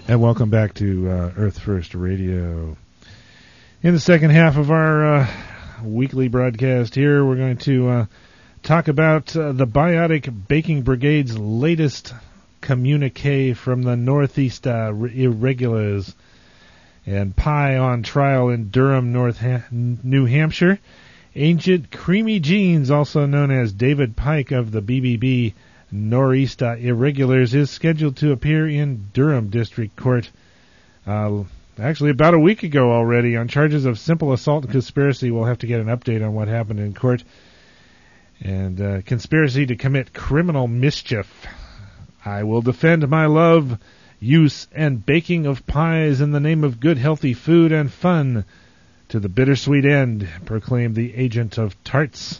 And welcome back to Earth First Radio. In the second half of our weekly broadcast here, we're going to talk about the Biotic Baking Brigade's latest communique from the Northeast Irregulars, and pie on trial in Durham, New Hampshire. Ancient Creamy Jeans, also known as David Pike of the BBB Northeast Irregulars, is scheduled to appear in Durham District Court actually about a week ago already on charges of simple assault and conspiracy. We'll have to get an update on what happened in court. And conspiracy to commit criminal mischief. I will defend my love, use, and baking of pies in the name of good healthy food and fun to the bittersweet end, proclaimed the agent of tarts.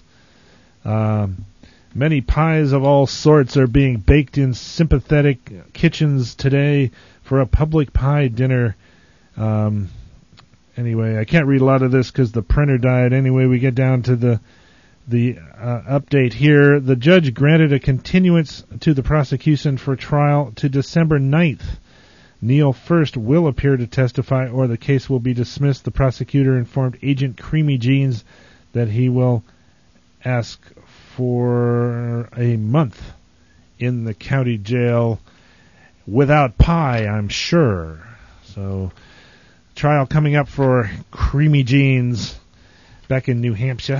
Many pies of all sorts are being baked in sympathetic kitchens today for a public pie dinner. Anyway, I can't read a lot of this because the printer died. Anyway, we get down to the update here. The judge granted a continuance to the prosecution for trial to December 9th. Neil First will appear to testify or the case will be dismissed. The prosecutor informed Agent Creamy Jeans that he will ask for a month in the county jail without pie, I'm sure. So, trial coming up for Creamy Jeans back in New Hampshire.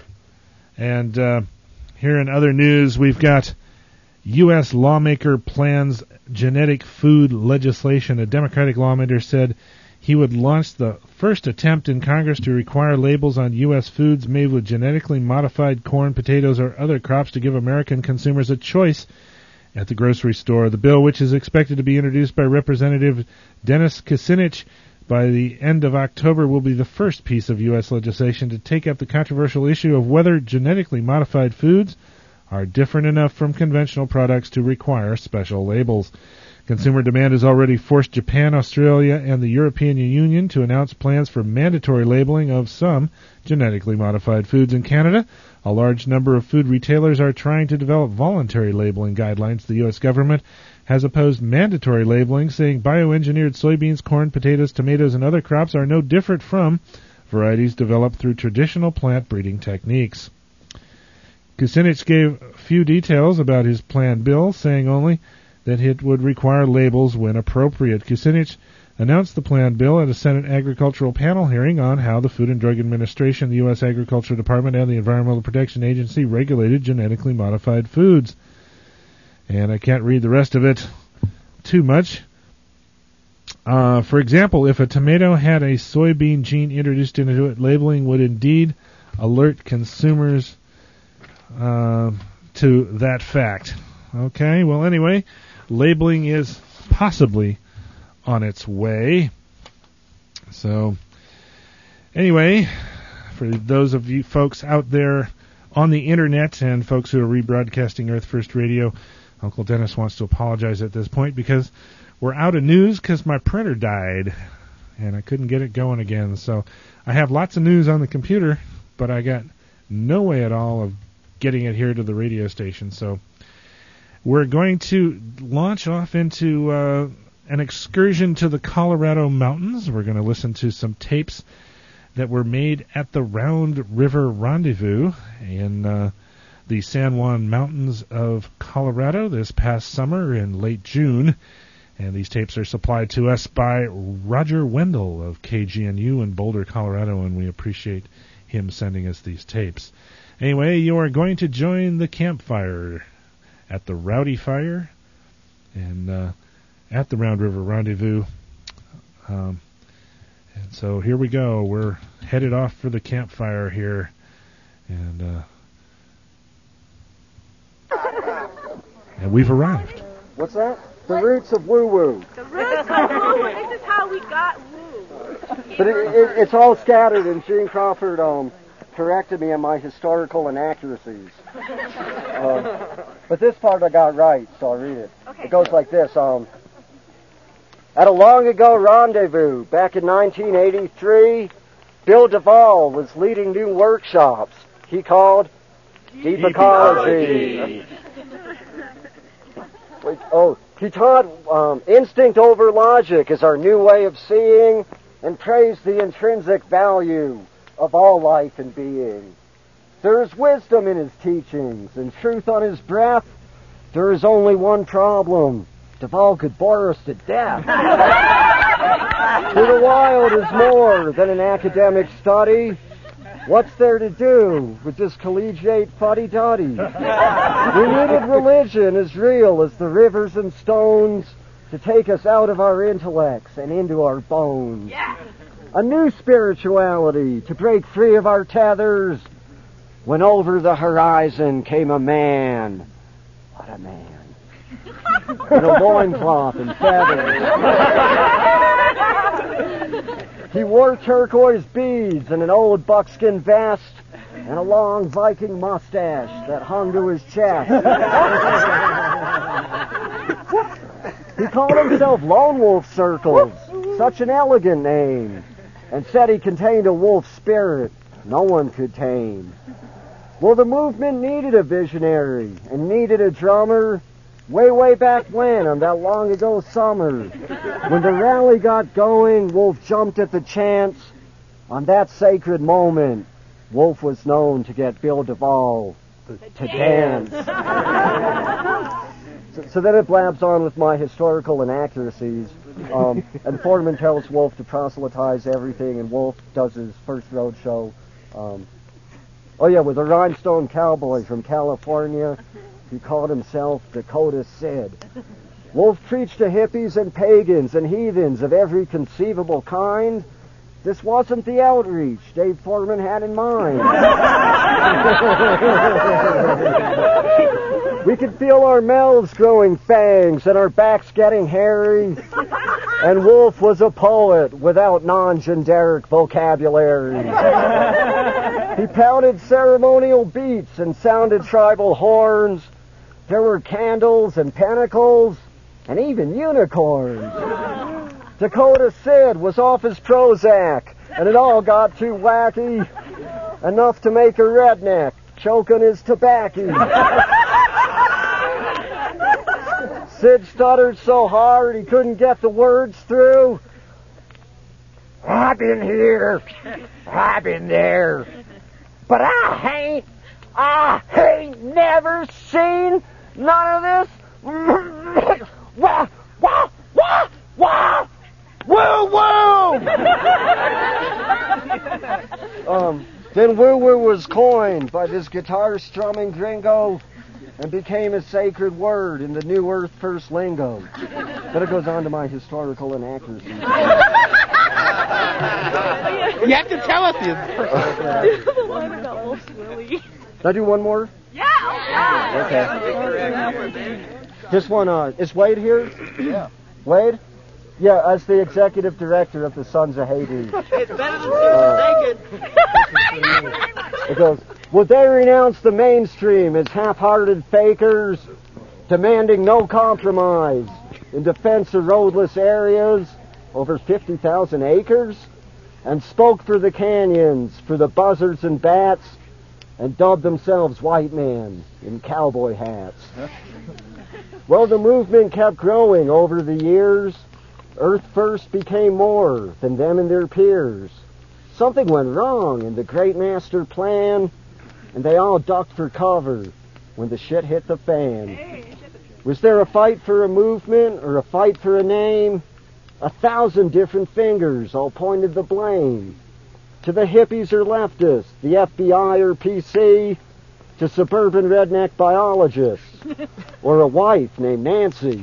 And here in other news, we've got U.S. lawmaker plans genetic food legislation. A Democratic lawmaker said he would launch the first attempt in Congress to require labels on U.S. foods made with genetically modified corn, potatoes, or other crops to give American consumers a choice at the grocery store. The bill, which is expected to be introduced by Representative Dennis Kucinich by the end of October, will be the first piece of U.S. legislation to take up the controversial issue of whether genetically modified foods are different enough from conventional products to require special labels. Consumer demand has already forced Japan, Australia, and the European Union to announce plans for mandatory labeling of some genetically modified foods. In Canada, a large number of food retailers are trying to develop voluntary labeling guidelines. The U.S. government has opposed mandatory labeling, saying bioengineered soybeans, corn, potatoes, tomatoes, and other crops are no different from varieties developed through traditional plant breeding techniques. Kucinich gave few details about his planned bill, saying only that it would require labels when appropriate. Kucinich announced the planned bill at a Senate Agricultural Panel hearing on how the Food and Drug Administration, the U.S. Agriculture Department, and the Environmental Protection Agency regulated genetically modified foods. And I can't read the rest of it too much. For example, if a tomato had a soybean gene introduced into it, labeling would indeed alert consumers to that fact. Okay, well, anyway, labeling is possibly on its way. So, anyway, for those of you folks out there on the internet and folks who are rebroadcasting Earth First Radio, Uncle Dennis wants to apologize at this point because we're out of news because my printer died and I couldn't get it going again. So I have lots of news on the computer, but I got no way at all of getting it here to the radio station. So we're going to launch off into an excursion to the Colorado mountains. We're going to listen to some tapes that were made at the Round River Rendezvous in the San Juan Mountains of Colorado this past summer in late June. And these tapes are supplied to us by Roger Wendell of KGNU in Boulder, Colorado, and we appreciate him sending us these tapes. Anyway, you are going to join the campfire at the Rowdy Fire and at the Round River Rendezvous. And so here we go. We're headed off for the campfire here. And we've arrived. What's that? The roots of woo-woo. The roots of woo-woo. This is how we got woo. But it's all scattered, and Gene Crawford corrected me on my historical inaccuracies. But this part I got right, so I'll read it. Okay. It goes like this. At a long ago rendezvous, back in 1983, Bill Duvall was leading new workshops he called Deep Ecology. Wait, He taught instinct over logic as our new way of seeing, and praised the intrinsic value of all life and being. There is wisdom in his teachings and truth on his breath. There is only one problem. Duvall could bore us to death. For the wild is more than an academic study. What's there to do with this collegiate fuddy-duddy? We needed religion as real as the rivers and stones to take us out of our intellects and into our bones. Yeah. A new spirituality to break free of our tethers. When over the horizon came a man. What a man. In a loincloth and feathers. He wore turquoise beads and an old buckskin vest and a long Viking mustache that hung to his chest. He called himself Lone Wolf Circles, such an elegant name, and said he contained a wolf spirit no one could tame. Well, the movement needed a visionary and needed a drummer way back when, on that long ago summer. When the rally got going, Wolf jumped at the chance. On that sacred moment, Wolf was known to get Bill Duvall to dance. So then it blabs on with my historical inaccuracies. And Foreman tells Wolf to proselytize everything, and Wolf does his first road show. With a rhinestone cowboy from California. He called himself Dakota Sid. Wolf preached to hippies and pagans and heathens of every conceivable kind. This wasn't the outreach Dave Foreman had in mind. We could feel our mouths growing fangs and our backs getting hairy. And Wolf was a poet without non-generic vocabulary. He pounded ceremonial beats and sounded tribal horns. There were candles and pentacles and even unicorns. Dakota Sid was off his Prozac, and it all got too wacky, enough to make a redneck choke on his tobacco. Sid stuttered so hard he couldn't get the words through. I've been here, I've been there, but I ain't never seen none of this. Wah, wah, wah, wah, woo, woo. Then woo woo was coined by this guitar strumming gringo and became a sacred word in the New Earth First lingo. Then it goes on to my historical inaccuracies. You have to tell us the The one about Wolf's Willie. Did I do one more? Yeah. Okay. This one, is Wade here? Yeah. Wade? Yeah, as the executive director of the Sons of Hades. It's better than naked. It goes, would they renounce the mainstream as half-hearted fakers, demanding no compromise in defense of roadless areas over 50,000 acres, and spoke for the canyons, for the buzzards and bats, and dubbed themselves white men in cowboy hats? Well, the movement kept growing over the years. Earth First became more than them and their peers. Something went wrong in the great master plan, and they all ducked for cover when the shit hit the fan. Was there a fight for a movement or a fight for a name? 1,000 different fingers all pointed the blame. To the hippies or leftists, the FBI or PC, to suburban redneck biologists, or a wife named Nancy.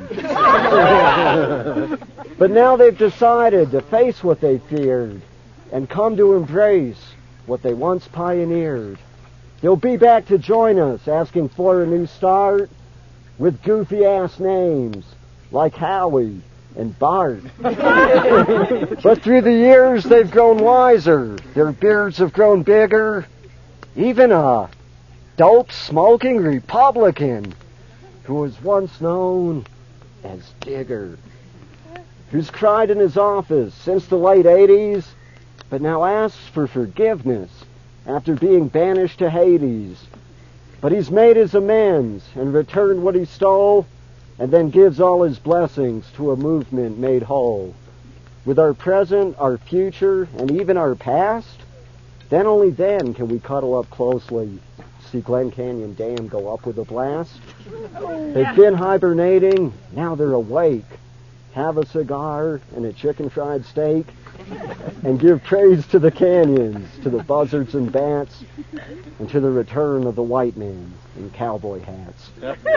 But now they've decided to face what they feared and come to embrace what they once pioneered. They'll be back to join us, asking for a new start, with goofy-ass names like Howie and Bart. But through the years, they've grown wiser. Their beards have grown bigger. Even a dope-smoking Republican who was once known as Digger, who's cried in his office since the late 80s, but now asks for forgiveness after being banished to Hades. But he's made his amends and returned what he stole, and then gives all his blessings to a movement made whole. With our present, our future, and even our past, then only then can we cuddle up closely, see Glen Canyon Dam go up with a blast. They've been hibernating, now they're awake. Have a cigar and a chicken fried steak, and give praise to the canyons, to the buzzards and bats, and to the return of the white man in cowboy hats.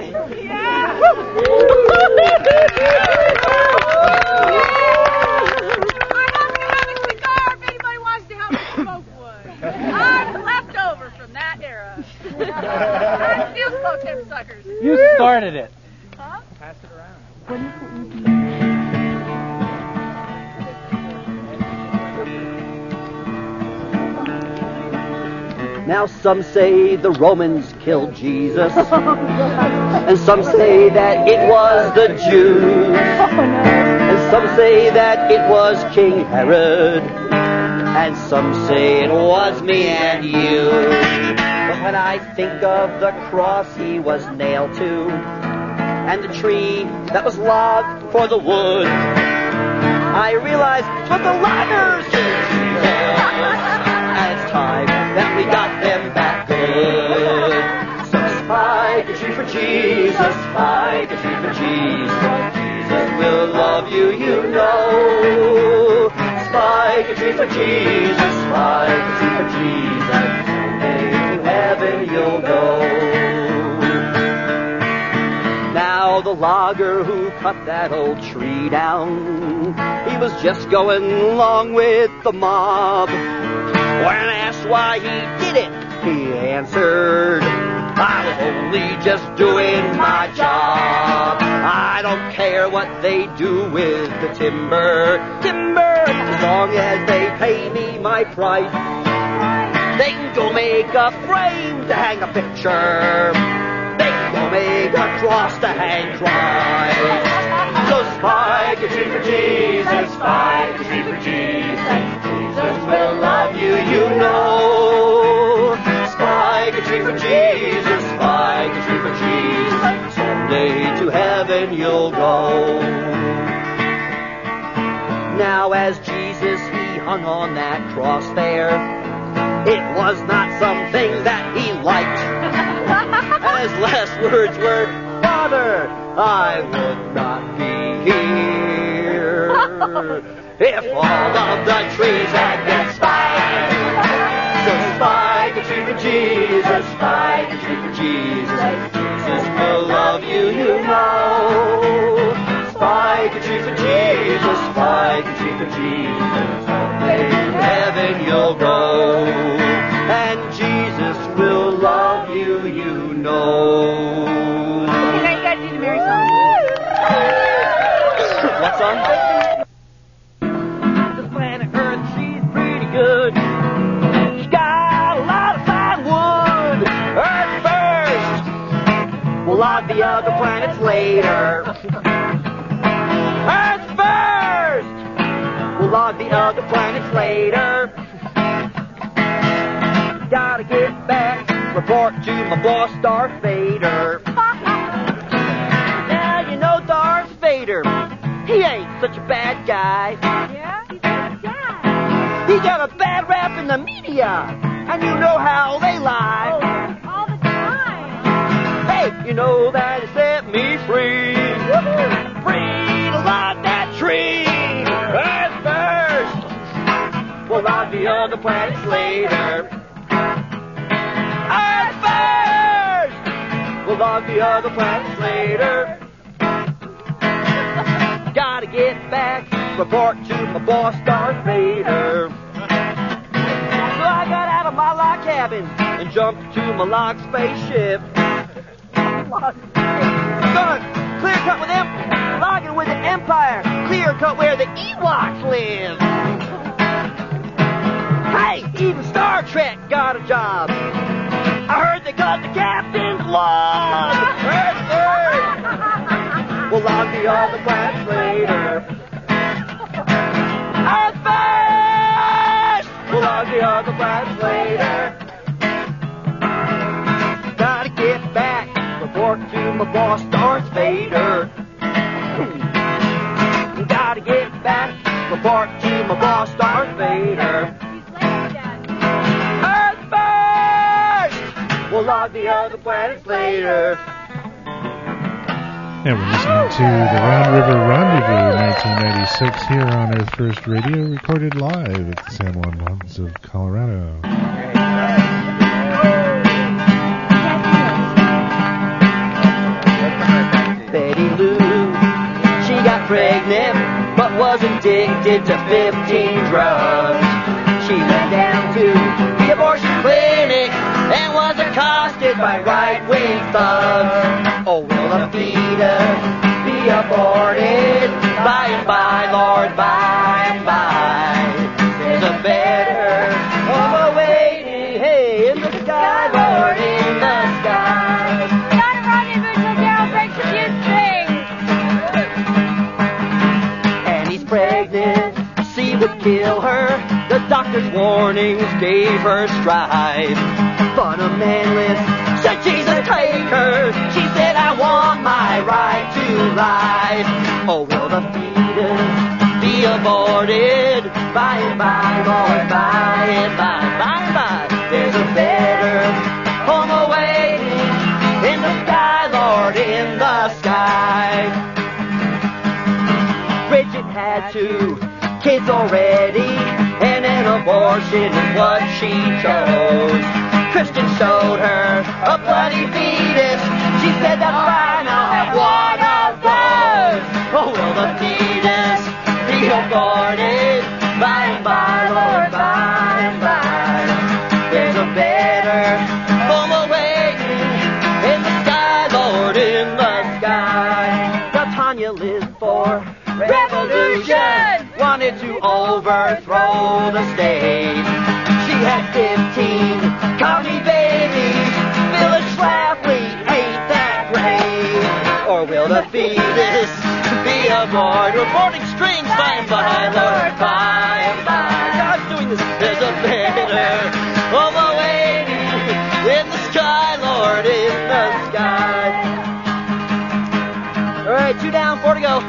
I'm left over from that era. I still smoke them suckers. You started it. Huh? Pass it around. Now some say the Romans killed Jesus, and some say that it was the Jews, and some say that it was King Herod, and some say it was me and you. But when I think of the cross he was nailed to, and the tree that was logged for the wood, I realize what the loggers did. And it's time that we got them back good. So spike a tree for Jesus, spike a tree for Jesus. Jesus will love you, you know. Spike a tree for Jesus, spike a tree for Jesus. Someday to heaven you'll go. Now the logger who cut that old tree down, he was just going along with the mob. When asked why he did it, he answered, I was only just doing my job. I don't care what they do with the timber, as long as they pay me my price. They can go make a frame to hang a picture. They can go make a cross to hang Christ. So spike a tree for Jesus, spike a tree for Jesus. Jesus will love you, you know. Spike a tree for Jesus, spike a tree for Jesus. Someday to heaven you'll go. Now as Jesus he hung on that cross there, it was not something that he liked. And his last words were, Father, I would not be here if all of the trees had been spiked. So spike a tree for Jesus, spike a tree for Jesus. Jesus will love you, you know. Spike a tree for Jesus, spike a tree for Jesus. Someday to heaven you'll go, and Jesus will love you, you know. Okay, now you gotta do the Mary song. What song? This planet Earth, she's pretty good. She's got a lot of fine wood. Earth first, we'll log the other planets later. Earth first, we'll log the other planets later. Gotta get back, report to my boss Darth Vader. Now you know Darth Vader, he ain't such a bad guy. Yeah? He's a dad. He got a bad rap in the media, and you know how they lie. Oh, all the time. Hey, you know that he set me free. Woohoo. Free to log that tree. Earth first, we'll log the other planets later. Earth first, we'll log the other planets later. Gotta get back, report to my boss Darth Vader. So I got out of my log cabin and jumped to my log spaceship. Gonna clear cut with them, logging with the Empire, clear cut where the Ewoks live. Hey, even Star Trek got a job. I heard they cut the captain's log. We'll log the other planets later. Earth first, we'll log the other planets later. Gotta get back before report to my boss, Darth Vader. Gotta get back, report to my boss, Darth Vader. Earth first! We'll log the other planets later. And we're listening to the Round River Rendezvous 1996 here on Earth First Radio, recorded live at the San Juan Mountains of Colorado. Betty Lou, she got pregnant, but was addicted to 15 drugs. She went down to the abortion clinic and was accosted by right-wing thugs. Oh, will the fetus be aborted? By and by, Lord, by and by. There's a better home awaiting, hey, in the sky, Lord, in the sky. Gotta run in until Daryl breaks a few strings. And he's pregnant, she would kill her. The doctor's warnings gave her strife. Fundamentalist, said Jesus take her. She said, I want my right to life. Oh, will the fetus be aborted? By and by, Lord, by and by, by and by. There's a better home awaiting in the sky, Lord, in the sky. Bridget had 2 kids already, and an abortion is what she chose. Christian showed her a bloody fetus. She said, that's fine, I'll have one of those. Oh, will the fetus be aborted? By and by, Lord, by and by. There's a better home awaiting in the sky, Lord, in the sky. Now Tanya lived for revolution, wanted to overthrow the state. She had 15 commie babies. Phyllis Schlafly ain't that great. Or will the fetus be aborted? Reporting strings by and by, Lord, by and by. God's doing this. There's a better home awaiting in the sky, Lord, in the sky. All right, 2 down, 4 to go.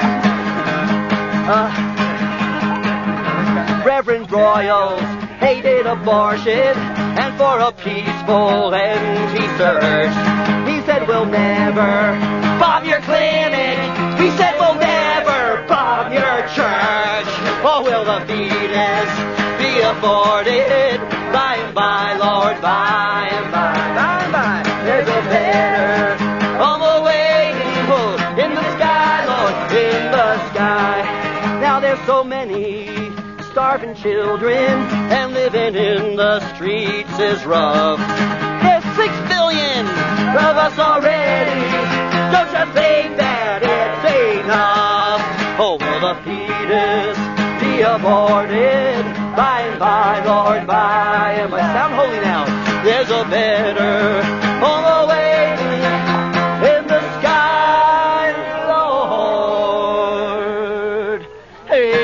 Reverend Royals hated abortion, and for a peaceful end he searched. He said, we'll never bomb your clinic. He said, we'll never bomb your church. Or will the fetus be aborted? By and by, Lord, by and by, by and by. There's a better home awaiting in the sky, Lord, in the sky. Now there's so many starving children, and living in the streets is rough. There's 6 billion of us already. Don't you think that it's enough? Oh, will the fetus be aborted? By and by, Lord, by and by. Sound holy now. There's a better home awaiting in the sky, Lord. Hey.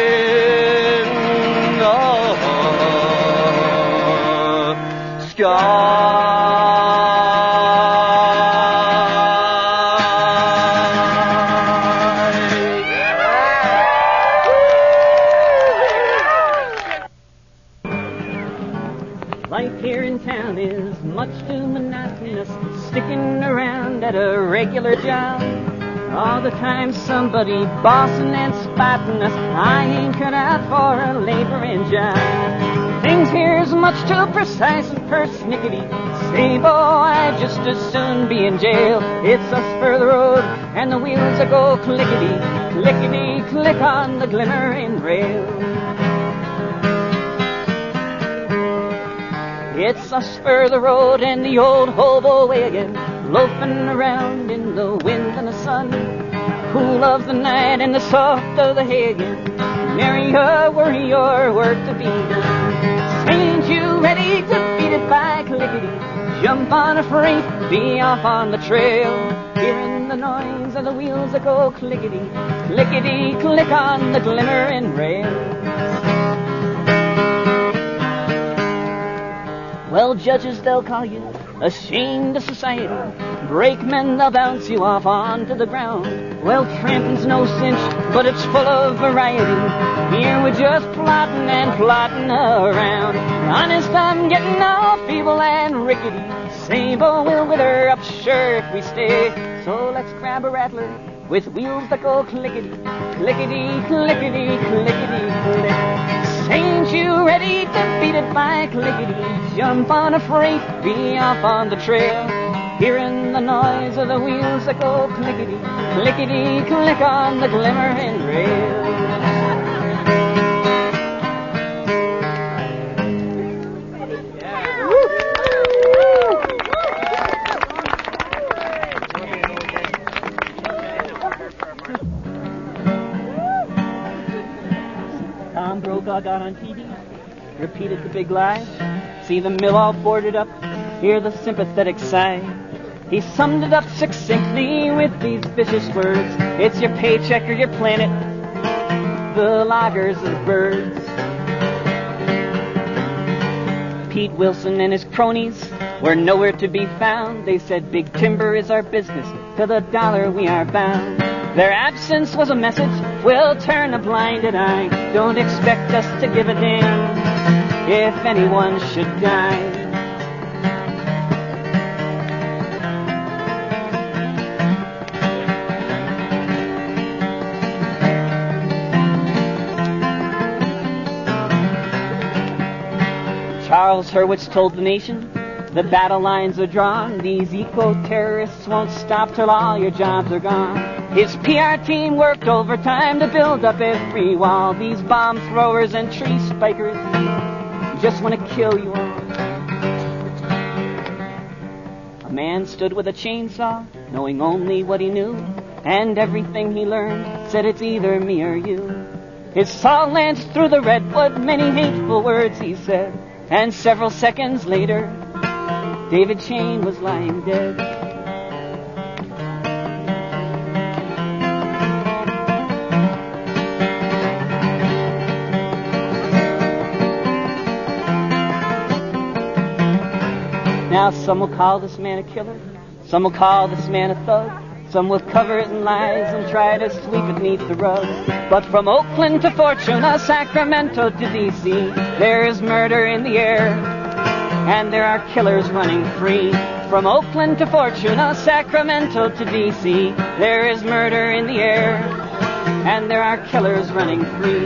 Life here in town is much too monotonous, sticking around at a regular job. All the time somebody bossing and spotting us. I ain't cut out for a laboring job. Things here's much too precise and persnickety. Say, boy, I'd just as soon be in jail. It's us for the road, and the wheels a go clickety, clickety, click on the glimmering rail. It's us for the road and the old hobo wagon, loafing around in the wind and the sun, cool of the night and the soft of the hay again. Nary a worry or work to be done. Ain't you ready to beat it by clickety? Jump on a freight, be off on the trail, hearing the noise of the wheels that go clickety, clickety, click on the glimmering rail. Well, judges, they'll call you ashamed of society. Brakemen, they'll bounce you off onto the ground. Well, tramping's no cinch, but it's full of variety. Here we're just plotting and plotting around. Honest, I'm getting all feeble and rickety. Sable will wither up sure if we stay. So let's grab a rattler with wheels that go clickety, clickety, clickety, clickety, click. Ain't you ready to beat it by clickety? Jump on a freight, be off on the trail. Hearing the noise of the wheels that go clickety, clickety, click on the glimmering rail. Tom Brokaw got on TV, repeated the big lie. See the mill all boarded up, hear the sympathetic sigh. He summed it up succinctly with these vicious words. It's your paycheck or your planet, the loggers of birds. Pete Wilson and his cronies were nowhere to be found. They said big timber is our business, to the dollar we are bound. Their absence was a message, we'll turn a blinded eye. Don't expect us to give a damn if anyone should die. Charles Hurwitz told the nation, the battle lines are drawn. These eco-terrorists won't stop till all your jobs are gone. His PR team worked overtime to build up every wall. These bomb throwers and tree spikers just want to kill you all. A man stood with a chainsaw, knowing only what he knew, and everything he learned said it's either me or you. His saw lanced through the redwood, many hateful words he said, and several seconds later, David Chain was lying dead. Now some will call this man a killer, some will call this man a thug, some will cover it in lies and try to sweep it beneath the rug. But from Oakland to Fortuna, Sacramento to D.C., there is murder in the air, and there are killers running free. From Oakland to Fortuna, Sacramento to D.C., there is murder in the air, and there are killers running free.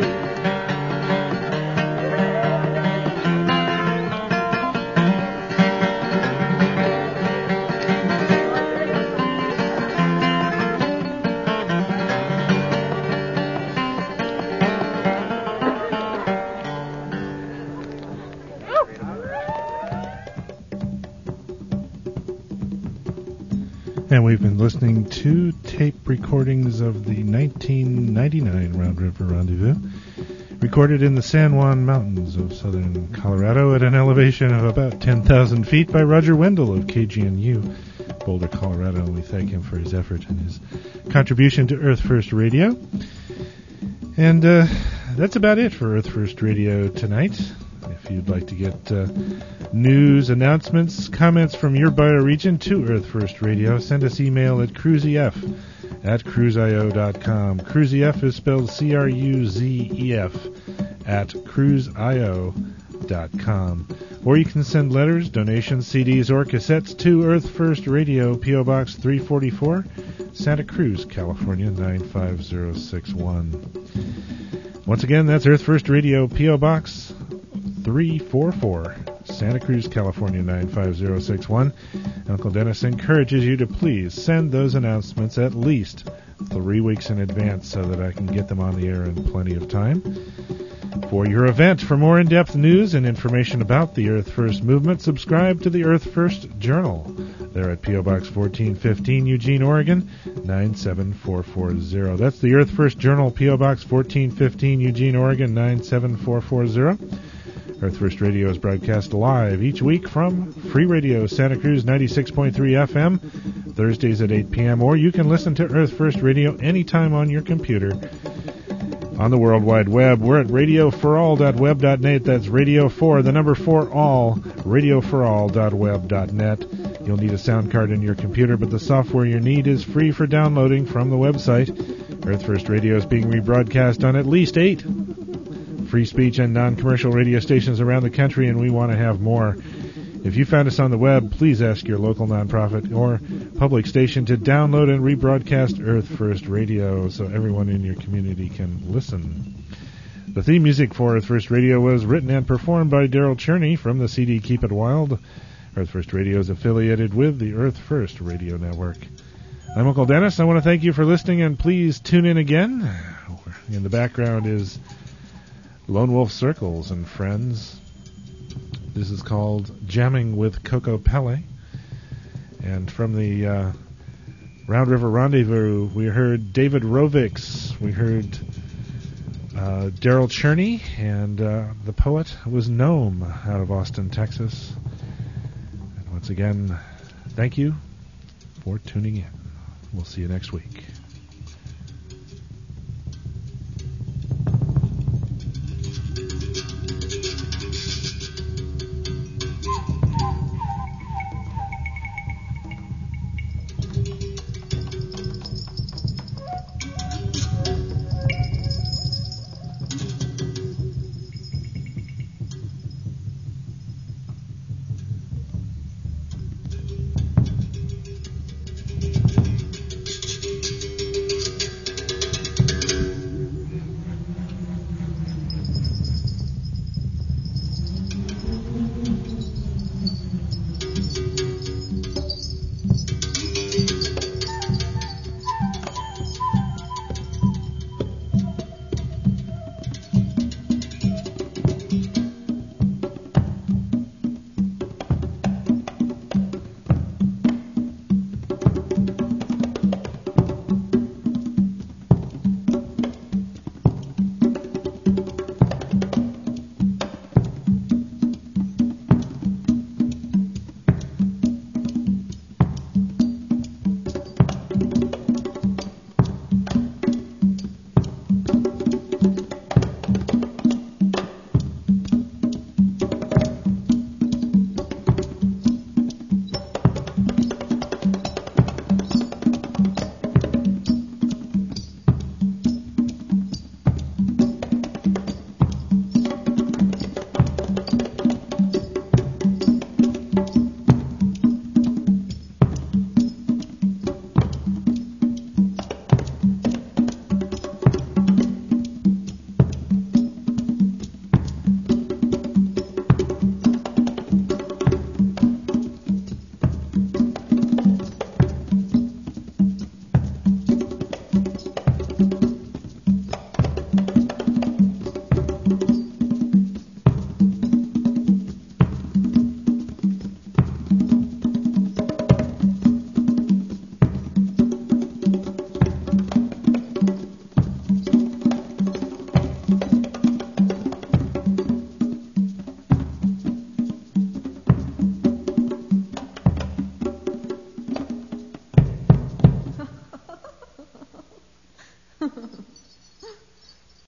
And we've been listening to tape recordings of the 1999 Round River Rendezvous, recorded in the San Juan Mountains of southern Colorado at an elevation of about 10,000 feet by Roger Wendell of KGNU, Boulder, Colorado. And we thank him for his effort and his contribution to Earth First Radio. And that's about it for Earth First Radio tonight. If you'd like to get news, announcements, comments from your bioregion to Earth First Radio, send us email at cruzef@cruzio.com. CruzeF is spelled CRUZEF @cruzio.com. Or you can send letters, donations, CDs, or cassettes to Earth First Radio, P.O. Box 344, Santa Cruz, California, 95061. Once again, that's Earth First Radio, P.O. Box 344, Santa Cruz, California, 95061. Uncle Dennis encourages you to please send those announcements at least 3 weeks in advance so that I can get them on the air in plenty of time for your event. For more in-depth news and information about the Earth First movement, subscribe to the Earth First Journal. They're at P.O. Box 1415, Eugene, Oregon, 97440. That's the Earth First Journal, P.O. Box 1415, Eugene, Oregon, 97440. Earth First Radio is broadcast live each week from Free Radio Santa Cruz 96.3 FM, Thursdays at 8 p.m. Or you can listen to Earth First Radio anytime on your computer on the World Wide Web. We're at radioforall.web.net. That's radio4, the number 4 all, radioforall.web.net. You'll need a sound card in your computer, but the software you need is free for downloading from the website. Earth First Radio is being rebroadcast on at least 8 free speech and non-commercial radio stations around the country, and we want to have more. If you found us on the web, please ask your local nonprofit or public station to download and rebroadcast Earth First Radio so everyone in your community can listen. The theme music for Earth First Radio was written and performed by Daryl Cherney from the CD Keep It Wild. Earth First Radio is affiliated with the Earth First Radio Network. I'm Uncle Dennis. I want to thank you for listening, and please tune in again. In the background is Lone Wolf Circles and Friends. This is called Jamming with Coco Pele. And from the Round River Rendezvous, we heard David Rovix. We heard Daryl Cherney, and the poet was Gnome out of Austin, Texas. And once again, thank you for tuning in. We'll see you next week.